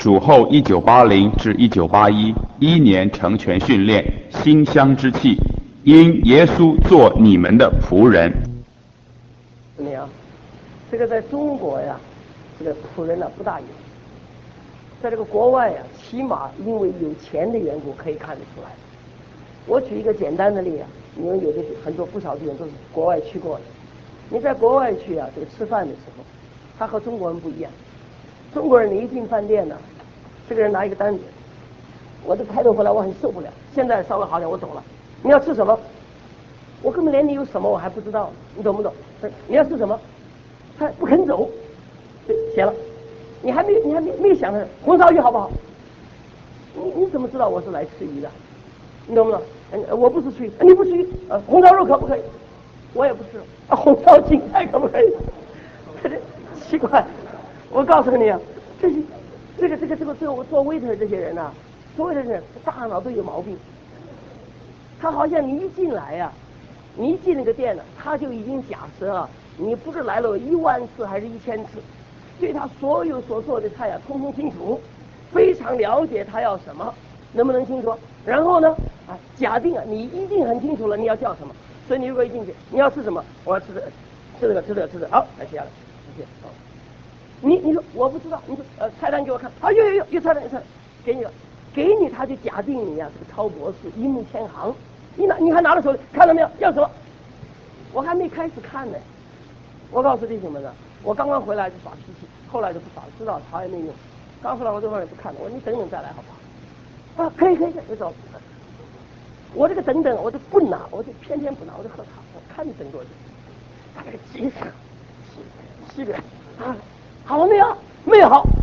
主后1980至1981年成全训练，馨香之气，因耶稣做你们的仆人。 怎么样？这个在中国呀，这个仆人呢不大有，在这个国外呀，起码因为有钱的缘故可以看得出来。我举一个简单的例啊，你们有的很多不少的人都是国外去过的。你在国外去啊，这个吃饭的时候，他和中国人不一样。中国人你一进饭店呢，这个人拿一个单子，我这开头回来我很受不了，现在稍微好点我走了。你要吃什么？我根本连你有什么我还不知道，你懂不懂？你要吃什么？他不肯走，对，写了。你还没想着红烧鱼好不好？你怎么知道我是来吃鱼的？你懂不懂？我不是吃鱼，你不吃鱼，红烧肉可不可以？我也不吃，红烧芹菜可不可以？奇怪，我告诉你啊，这个我做 waiter 这些人啊，做 waiter 人大脑都有毛病。他好像你一进来呀，你一进那个店呢，他就已经假设了你不是来了10000次还是1000次，对他所有所做的菜啊，通通清楚，非常了解他要什么，能不能清楚？然后呢，假定啊，你一定很清楚了你要叫什么，所以你如果一进去，你要吃什么？我要吃这个，好，来写下来，谢谢。你说我不知道，你说菜单给我看，好，有菜单，给你了，给你他就假定你呀是个超博士，一目千行，你还拿到手里看到没有？要什么？我还没开始看呢。我告诉弟兄们呢，我刚刚回来就耍脾气，后来就不耍了，知道吵也没用。刚回来我这会儿也不看了，我说你等等再来好不好？可以，就走。我这个等等，我就不拿，我就偏偏不拿，我就喝茶，我看你等多久。他这个急死，气的啊！好了没有？没有好。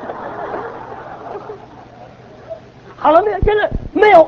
好了没有？现在没有。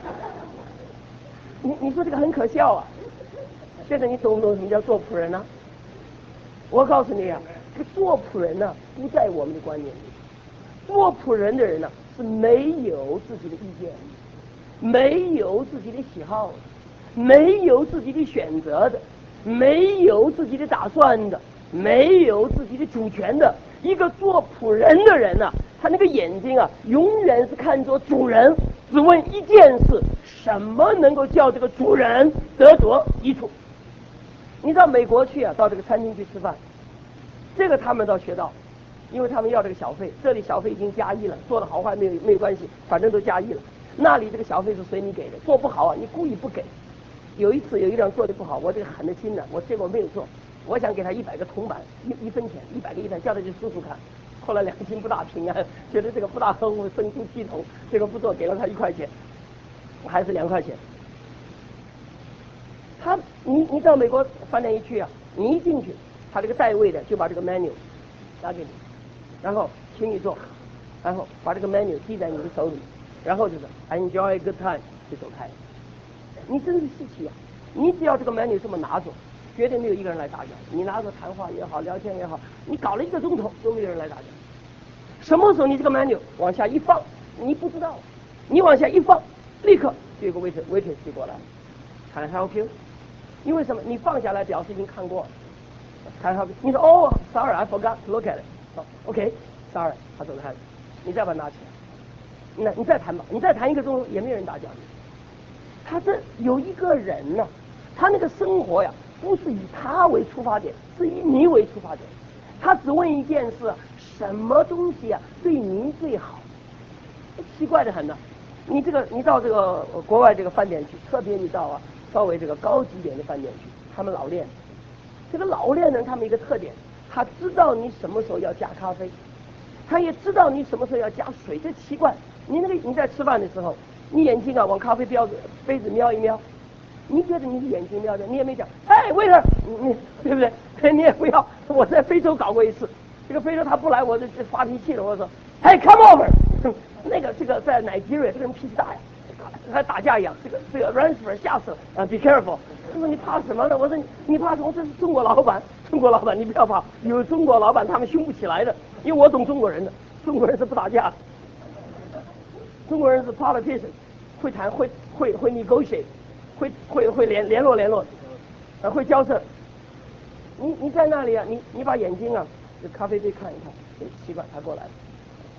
你说这个很可笑啊！现在你懂不懂什么叫做仆人呢？我告诉你啊，这个做仆人呢，不在我们的观念里。做仆人的人呢，是没有自己的意见，没有自己的喜好的，没有自己的选择的，没有自己的打算的，没有自己的主权的。一个做仆人的人呢，他那个眼睛啊，永远是看着主人，只问一件事：什么能够叫这个主人得着益处？你到美国去啊，到这个餐厅去吃饭，这个他们倒学到，因为他们要这个小费，这里小费已经加1了，做的好坏没有关系，反正都加1了。那里这个小费是随你给的，做不好啊，你故意不给。有一次有一辆做的不好，我这个狠的心呢，我结果没有做，我想给他100个铜板，1分钱，100个1分，叫他去数数看。后来良心不大平安，觉得这个不大合乎生出系统，这个不做，给了他1块钱，还是2块钱。你到美国饭店一去啊，你一进去，他这个带位的就把这个 menu 拿给你，然后请你坐，然后把这个 menu 递在你的手里，然后就是 I enjoy a good time 就走开。你真是稀奇啊！你只要这个 menu 这么拿着，绝对没有一个人来打搅。你拿着谈话也好，聊天也好，你搞了1个钟头都没有人来打搅。什么时候你这个 menu 往下一放，你不知道，你往下一放，立刻就有个 waiter 就过来 ，Can I help you？ 因为什么？你放下来表示已经看过了。Can I help you？ 你说哦 ，Sorry I forgot to look at it。OK，Sorry， 他走开了，你再把它拿起来，你再谈吧，你再谈1个钟头也没有人打搅你。他这有一个人呢，他那个生活呀，不是以他为出发点，是以你为出发点。他只问一件事：什么东西啊对您最好？奇怪的很呢。你到这个国外这个饭店去，特别你到啊稍微这个高级点的饭店去，他们老练。这个老练人他们一个特点，他知道你什么时候要加咖啡，他也知道你什么时候要加水。这奇怪，你在吃饭的时候。你眼睛啊往咖啡杯子瞄一瞄，你觉得你是眼睛瞄的，你也没讲，哎，waiter，你对不对？你也不要。我在非洲搞过一次，这个非洲他不来，我就发脾气了。我说，哎 ，come over， 这个在Nigeria这个人脾气大呀，还打架一样。这个 Ransford 吓死了啊 ，be careful。他说你怕什么呢？我说你怕什么？这是中国老板，你不要怕，有中国老板他们凶不起来的，因为我懂中国人的，中国人是不打架的。中国人是 politician， 会谈会 negotiate， 会联络，会交涉。你在那里啊，你把眼睛啊，这咖啡杯看一看，奇怪，他过来了，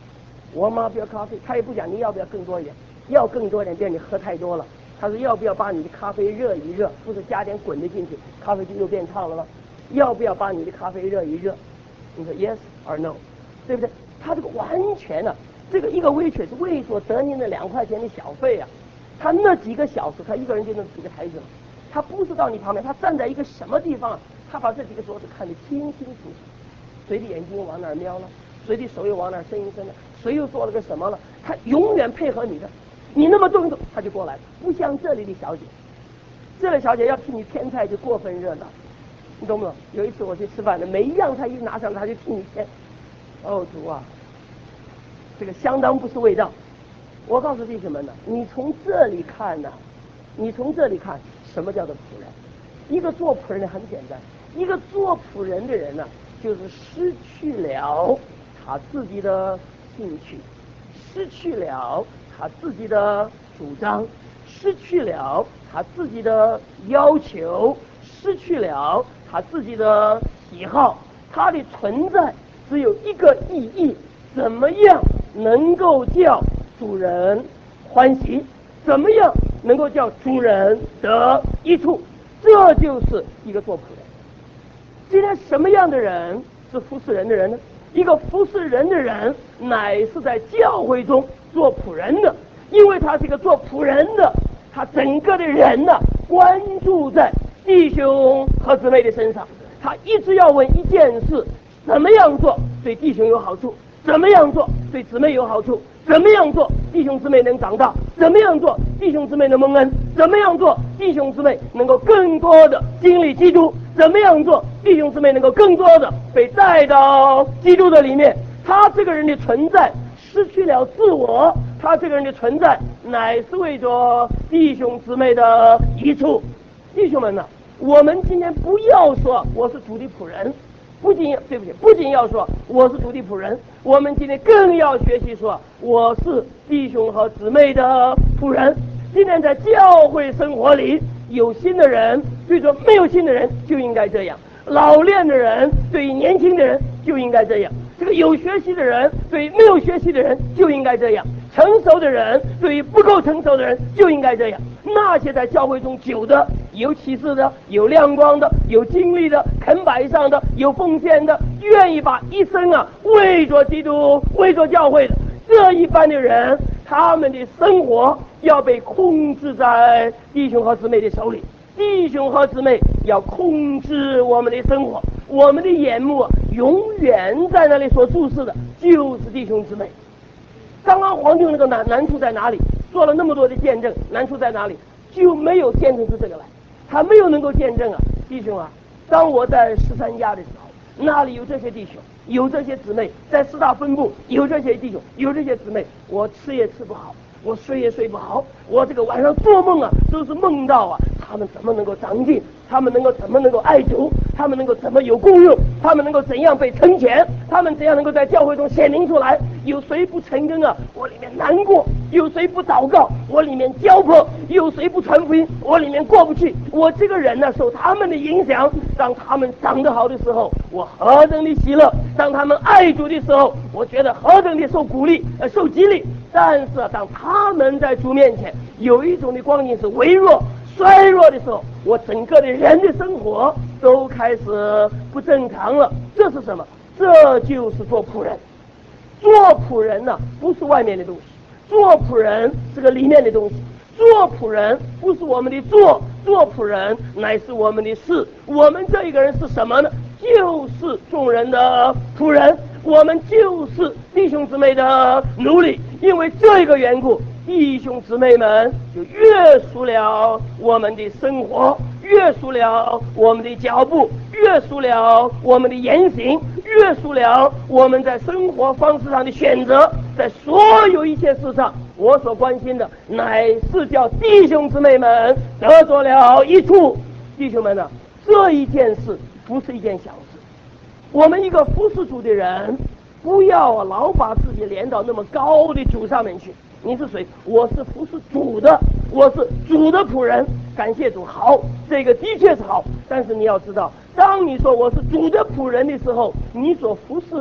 我妈不要咖啡，他也不讲你要不要更多一点，要更多一点，别你喝太多了。他说要不要把你的咖啡热一热，不是加点滚的进去，咖啡就又变烫了吗？要不要把你的咖啡热一热？你说 yes or no， 对不对？他这个完全呢、这个一个waitress为所得您的2块钱的小费啊，他那几个小时，他一个人就能几个台子了。他不是到你旁边，他站在一个什么地方，他把这几个桌子看得清清楚楚，谁的眼睛往哪儿瞄了，谁的手又往哪儿伸一伸了，谁又做了个什么了，他永远配合你的。你那么动作，他就过来了，不像这里的小姐，这里小姐要替你添菜就过分热闹，你懂不懂？有一次我去吃饭的，每一样菜一拿上来，他就替你添。哦主啊，这个相当不是味道。我告诉弟兄们呢，你从这里看呢，你从这里看什么叫做仆人？一个做仆人的很简单，一个做仆人的人呢，就是失去了他自己的兴趣，失去了他自己的主张，失去了他自己的要求，失去了他自己的喜好，他的存在只有一个意义：怎么样能够叫主人欢喜，怎么样能够叫主人得益处，这就是一个做仆人。今天什么样的人是服侍人的人呢？一个服侍人的人乃是在教会中做仆人的，因为他是一个做仆人的，他整个的人呢，关注在弟兄和姊妹的身上，他一直要问一件事：怎么样做对弟兄有好处，怎么样做对姊妹有好处，怎么样做弟兄姊妹能长大，怎么样做弟兄姊妹能蒙恩，怎么样做弟兄姊妹能够更多的经历基督，怎么样做弟兄姊妹能够更多的被带到基督的里面。他这个人的存在失去了自我，他这个人的存在乃是为着弟兄姊妹的益处。弟兄们呢，我们今天不要说我是主的仆人，不仅要说我是主的仆人，我们今天更要学习说我是弟兄和姊妹的仆人。今天在教会生活里，有新的人对着没有新的人就应该这样，老练的人对于年轻的人就应该这样，这个有学习的人对于没有学习的人就应该这样，成熟的人对于不够成熟的人就应该这样。那些在教会中久的，有启示的，有亮光的，有经历的，肯摆上的，有奉献的，愿意把一生为着基督，为着教会的这一般的人，他们的生活要被控制在弟兄和姊妹的手里。弟兄和姊妹要控制我们的生活，我们的眼目永远在那里所注视的就是弟兄姊妹。刚刚黄牛那个难处在哪里？做了那么多的见证，难处在哪里？就没有见证出这个来，他没有能够见证弟兄当我在13家的时候，那里有这些弟兄，有这些姊妹，在4大分部有这些弟兄，有这些姊妹，我吃也吃不好，我睡也睡不好，我这个晚上做梦都是梦到他们怎么能够长进，他们怎么能够爱主，他们怎么有功用，他们怎样被成全，他们怎样能够在教会中显明出来。有谁不成根我里面难过；有谁不祷告，我里面焦迫；有谁不传福音，我里面过不去。我这个人受他们的影响，当他们长得好的时候，我何等的喜乐；当他们爱主的时候，我觉得何等的受鼓励、受激励。但是当他们在主面前有一种的光景是微弱、衰弱的时候，我整个的人的生活都开始不正常了。这是什么？这就是做仆人。做仆人不是外面的东西，做仆人是个里面的东西。做仆人不是我们的做仆人乃是我们的事。我们这一个人是什么呢？就是众人的仆人，我们就是弟兄姊妹的奴隶。因为这个缘故，弟兄姊妹们就约束了我们的生活，约束了我们的脚步，约束了我们的言行，约束了我们在生活方式上的选择。在所有一切事上，我所关心的乃是叫弟兄姊妹们得着了益处。弟兄们这一件事不是一件小事。我们一个服侍主的人，不要老把自己连到那么高的主上面去。你是谁？我是服侍主的，我是主的仆人。感谢主，好，这个的确是好。但是你要知道，当你说我是主的仆人的时候，你所服侍的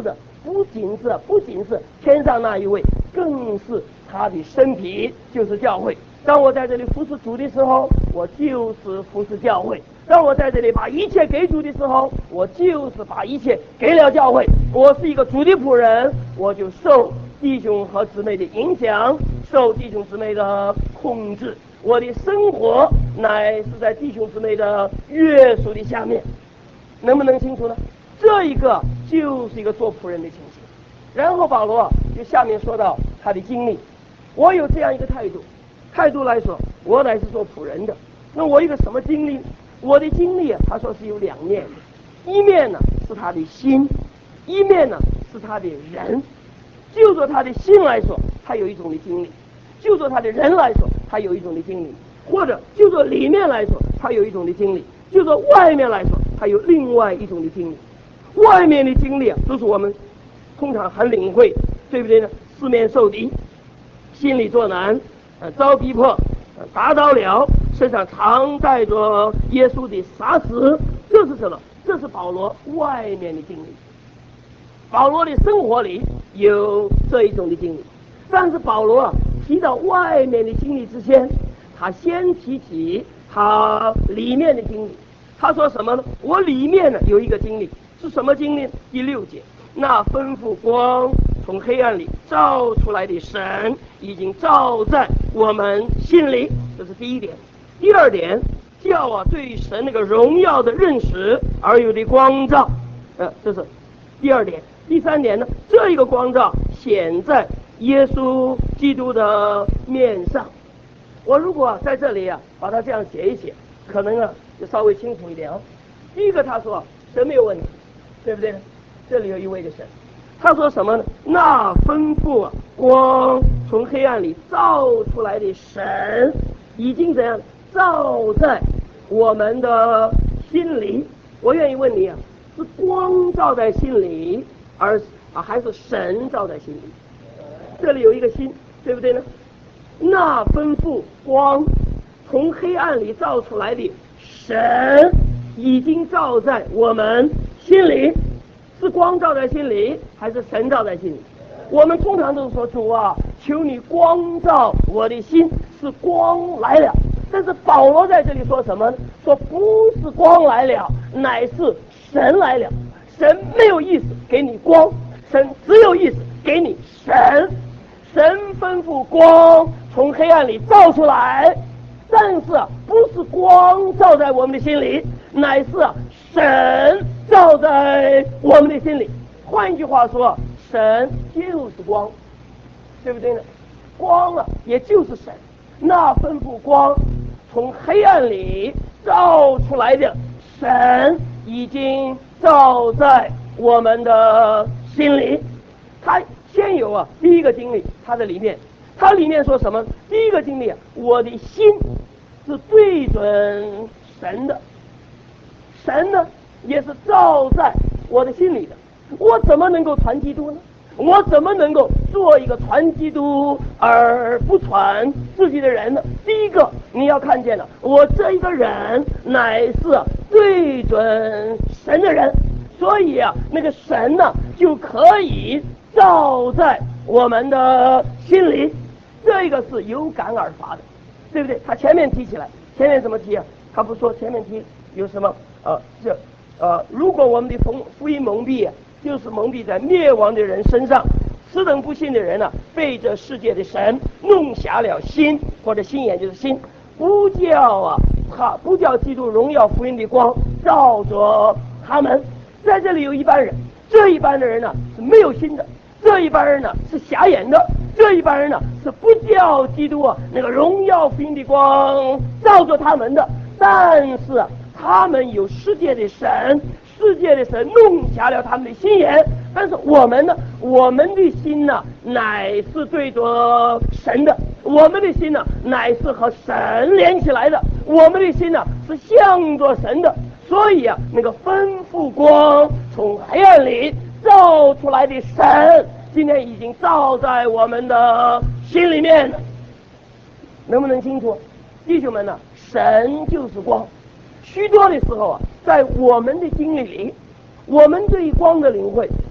不仅是天上那一位，更是他的身体，就是教会。当我在这里服侍主的时候，我就是服侍教会；当我在这里把一切给主的时候，我就是把一切给了教会。我是一个主的仆人，我就受弟兄和姊妹的影响，受弟兄姊妹的控制。我的生活乃是在弟兄姊妹的约束的下面，能不能清楚呢？这一个就是一个做仆人的情形。然后保罗就下面说到他的经历，我有这样一个态度来说，我乃是做仆人的。那我一个什么经历？我的经历他说是有两面的，一面呢是他的心，一面呢是他的人。就说他的心来说，他有一种的经历；就说他的人来说，他有一种的经历；或者就说里面来说，他有一种的经历；就说外面来说，他有另外一种的经历。外面的经历都是我们通常很领会，对不对呢？四面受敌，心里作难，遭逼迫，打倒了，身上常带着耶稣的杀死。这是什么？这是保罗外面的经历。保罗的生活里有这一种的经历，但是保罗提到外面的经历之前，他先提起他里面的经历。他说什么呢？我里面呢有一个经历，是什么经历？第6节，那吩咐光从黑暗里照出来的神已经照在我们心里，这是第一点。第二点，叫对神那个荣耀的认识而有的光照，这是第二点。第三点呢，这一个光照显在耶稣基督的面上。我如果在这里把它这样写一写，可能就稍微清楚一点。第一个他说神没有问题，对不对呢？这里有一位的神，他说什么呢？那吩咐光从黑暗里照出来的神已经怎样照在我们的心里。我愿意问你是光照在心里，还是神照在心里？这里有一个心，对不对呢？那吩咐光从黑暗里照出来的神已经照在我们心里，是光照在心里，还是神照在心里？我们通常都说主求你光照我的心，是光来了。但是保罗在这里说什么呢？说不是光来了，乃是神来了。神没有意思给你光，神只有意思给你神。神吩咐光从黑暗里照出来，但是不是光照在我们的心里，乃是神照在我们的心里。换一句话说，神就是光，对不对呢？光也就是神。那吩咐光从黑暗里照出来的神已经照在我们的心里。他先有第一个经历，他的里面说什么？第一个经历我的心是对准神的，神呢也是照在我的心里的。我怎么能够传基督呢？我怎么能够做一个传基督而不传自己的人呢？第一个你要看见了，我这一个人乃是对准神的人，所以那个神呢就可以照在我们的心里。这个是有感而发的，对不对？他前面提起来，前面怎么提他不说前面提有什么如果我们的福音蒙蔽就是蒙蔽在灭亡的人身上，此等不信的人被这世界的神弄瞎了心，或者心眼就是心，不叫基督荣耀福音的光照着他们。在这里有一般人，这一般的人是没有心的，这一般人是瞎眼的，这一般人是不叫基督那个荣耀福音的光照着他们的，但是他们有世界的神弄瞎了他们的心眼。但是我们呢，我们的心乃是对着神的，我们的心乃是和神连起来的，我们的心是向着神的。所以那个吩咐光从黑暗里照出来的神，今天已经照在我们的心里面了。能不能清楚？弟兄们神就是光。许多的时候在我们的经历里，我们对光的领会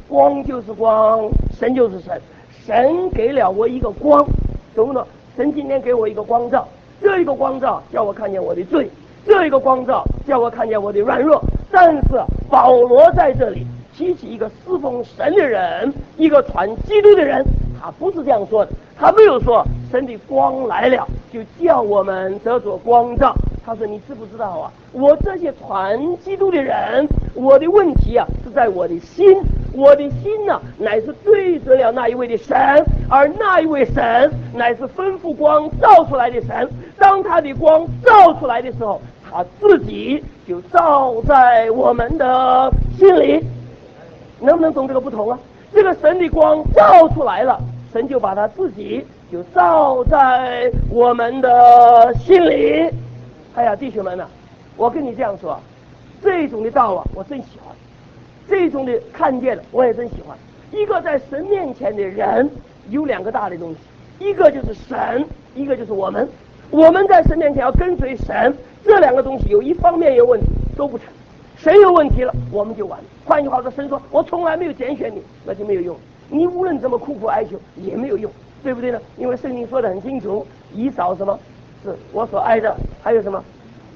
光就是光，神就是神。神给了我一个光，懂不懂？神今天给我一个光照，这一个光照叫我看见我的罪，这一个光照叫我看见我的软弱。但是保罗在这里提起一个侍奉神的人，一个传基督的人，他不是这样说的，他没有说神的光来了就叫我们得着光照。他说你知不知道啊，我这些传基督的人，我的问题啊是在我的心，我的心呢乃是对着了那一位的神，而那一位神乃是吩咐光照出来的神。当他的光照出来的时候，他自己就照在我们的心里。能不能懂这个不同啊？这个神的光照出来了，神就把他自己就照在我们的心里。哎呀，弟兄们啊，我跟你这样说，这种的道啊我真喜欢，这种的看见了我也真喜欢。一个在神面前的人有两个大的东西，一个就是神，一个就是我们。我们在神面前要跟随神，这两个东西有一方面有问题都不成，谁有问题了我们就完了。换句话说，神说我从来没有拣选你，那就没有用，你无论怎么苦苦哀求也没有用，对不对呢？因为圣经说得很清楚，以扫什么是我所爱的，还有什么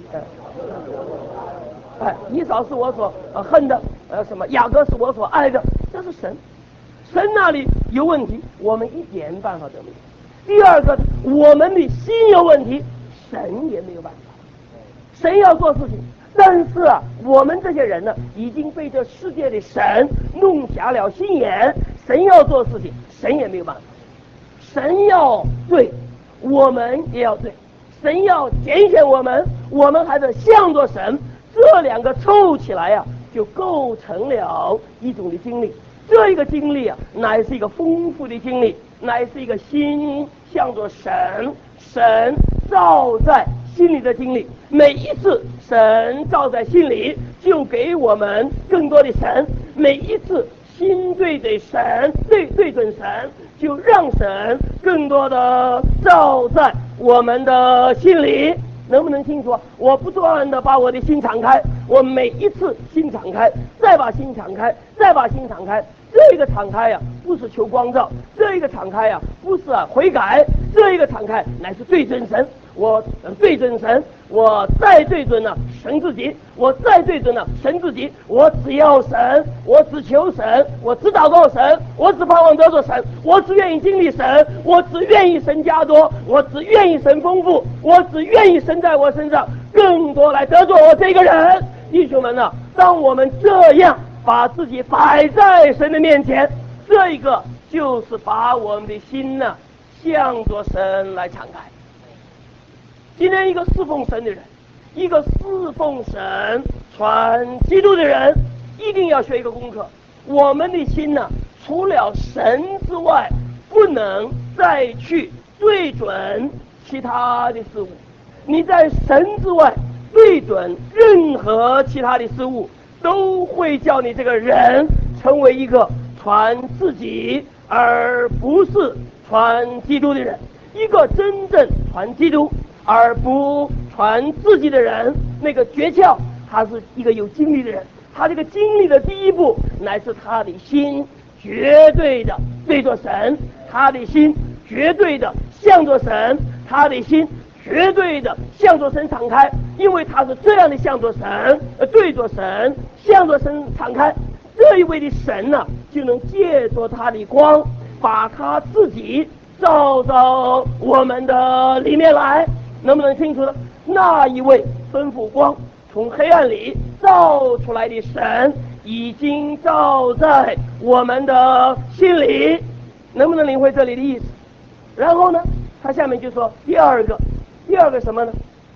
以扫是我所恨的，什么雅各是我所爱的，这是神那里有问题，我们一点办法都没有。第二个，我们的心有问题，神也没有办法。神要做事情，但是啊，我们这些人呢，已经被这世界的神弄瞎了心眼，神要做事情，神也没有办法。神要对，我们也要对。神要拣选我们，我们还得向着神，这两个凑起来啊，就构成了一种的经历。这一个经历啊，乃是一个丰富的经历，乃是一个心向着神，神照在心里的经历。每一次神照在心里，就给我们更多的神；每一次心对对神，对准神，就让神更多的照在我们的心里。能不能清楚？我不断的把我的心敞开，我每一次心敞开，再把心敞开，再把心敞开。这一个敞开呀，不是求光照；这一个敞开呀，不是悔改；这一个敞开乃是对准神。我对准神，我再对准了神自己，我再对准了神自己。我只要神，我只求神，我只祷告神，我只盼望得着神，我只愿意经历神，我只愿意神加多，我只愿意神丰富，我只愿意神在我身上更多来得着我这个人。弟兄们啊，当我们这样把自己摆在神的面前，这一个就是把我们的心呢向着神来敞开。今天一个侍奉神的人，一个侍奉神传基督的人，一定要学一个功课。我们的心呢，除了神之外，不能再去对准其他的事物。你在神之外对准任何其他的事物，都会叫你这个人成为一个传自己而不是传基督的人。一个真正传基督而不传自己的人，那个诀窍，他是一个有经历的人。他这个经历的第一步，乃是他的心绝对的对着神，他的心绝对的向着神，他的心绝对的向着神敞开。因为他是这样的向着神，对着神，向着神敞开，这一位的神呢，就能借着他的光，把他自己照到我们的里面来。能不能清楚呢？那一位吩咐光从黑暗里照出来的神，已经照在我们的心里。能不能领会这里的意思？然后呢，他下面就说第二个什么呢？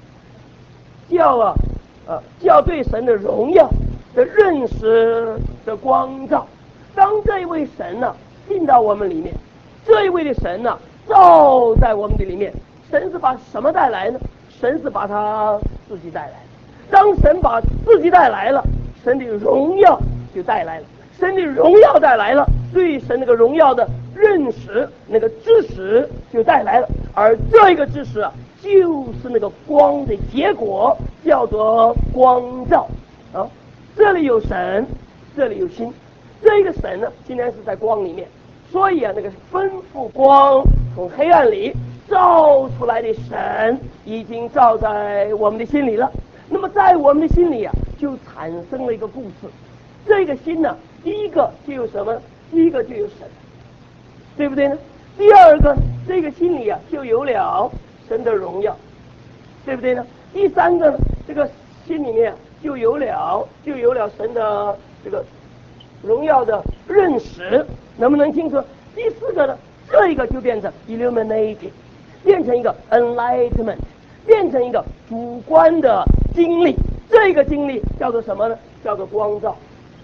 叫对神的荣耀的认识的光照。当这一位神呢进到我们里面，这一位的神呢照在我们的里面，神是把什么带来呢？神是把他自己带来。当神把自己带来了，神的荣耀就带来了。神的荣耀带来了，对神那个荣耀的认识，那个知识就带来了。而这个知识啊，就是那个光的结果，叫做光照啊。这里有神，这里有心。 这个神呢，今天是在光里面，所以啊，那个吩咐光从黑暗里照出来的神，已经照在我们的心里了。那么在我们的心里啊，就产生了一个故事。这个心呢，第一个就有什么？第一个就有神，对不对呢？第二个，这个心里啊，就有了神的荣耀，对不对呢？第三个呢，这个心里面就有了神的这个荣耀的认识，能不能清楚？第四个呢，这一个就变成 illuminated， 变成一个 enlightenment， 变成一个主观的经历。这个经历叫做什么呢？叫做光照。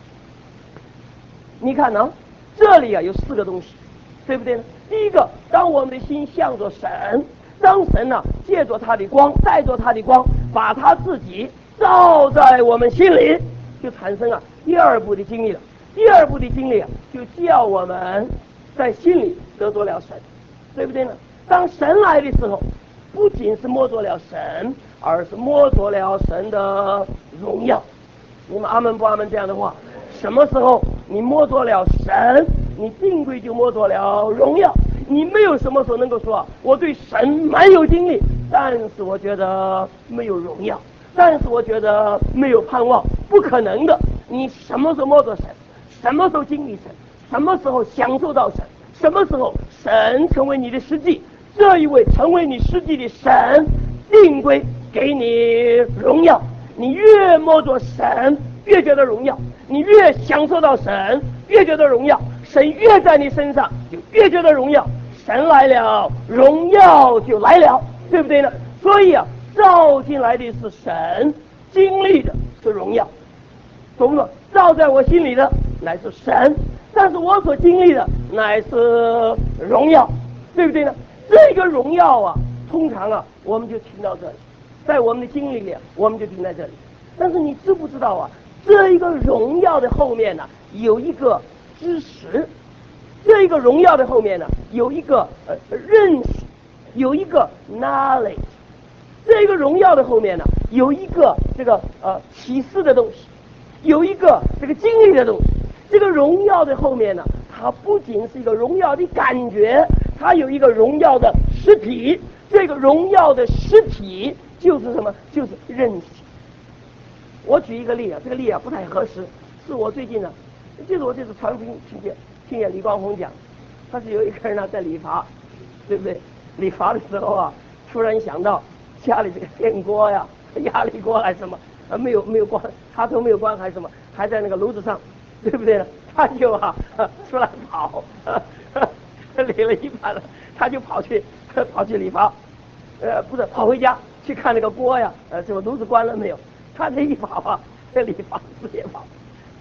你看呢，这里啊有四个东西，对不对呢？第一个，当我们的心向着神，当神呢借着他的光，带着他的光，把他自己照在我们心里，就产生了第二步的经历了。第二步的经历啊，就叫我们在心里得着了神，对不对呢？当神来的时候，不仅是摸着了神，而是摸着了神的荣耀。你们阿门不阿门这样的话？什么时候你摸着了神，你定规就摸着了荣耀。你没有什么时候能够说我对神蛮有经历，但是我觉得没有荣耀，但是我觉得没有盼望，不可能的。你什么时候摸着神，什么时候经历神，什么时候享受到神，什么时候神成为你的实际，这一位成为你实际的神定规给你荣耀。你越摸着神越觉得荣耀，你越享受到神越觉得荣耀，神越在你身上就越觉得荣耀，神来了荣耀就来了，对不对呢？所以啊，照进来的是神，经历的是荣耀，懂不懂？照在我心里的乃是神，但是我所经历的乃是荣耀，对不对呢？这个荣耀啊，通常啊我们就停到这里，在我们的经历里我们就停在这里。但是你知不知道啊，这一个荣耀的后面呢，有一个知识，这一个荣耀的后面呢，有一个认识，有一个 knowledge， 这一个荣耀的后面呢，有一个这个启示的东西，有一个这个经历的东西。这个荣耀的后面呢，它不仅是一个荣耀的感觉，它有一个荣耀的实体。这个荣耀的实体就是什么？就是认识。我举一个例啊，这个例啊不太合适，是我最近呢，就是我这次传福音听见李光宏讲，他是有一个人呢在理发，对不对？理发的时候啊，突然想到家里这个电锅呀、压力锅还是什么没有关，插头没有关还是什么，还在那个炉子上，对不对呢？他就出来跑，理了一半了，他就跑去理发，不是跑回家去看那个锅呀，这个炉子关了没有？他这一跑啊，这理发师也跑，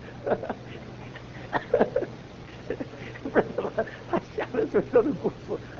不是什么，他想的是这个故事，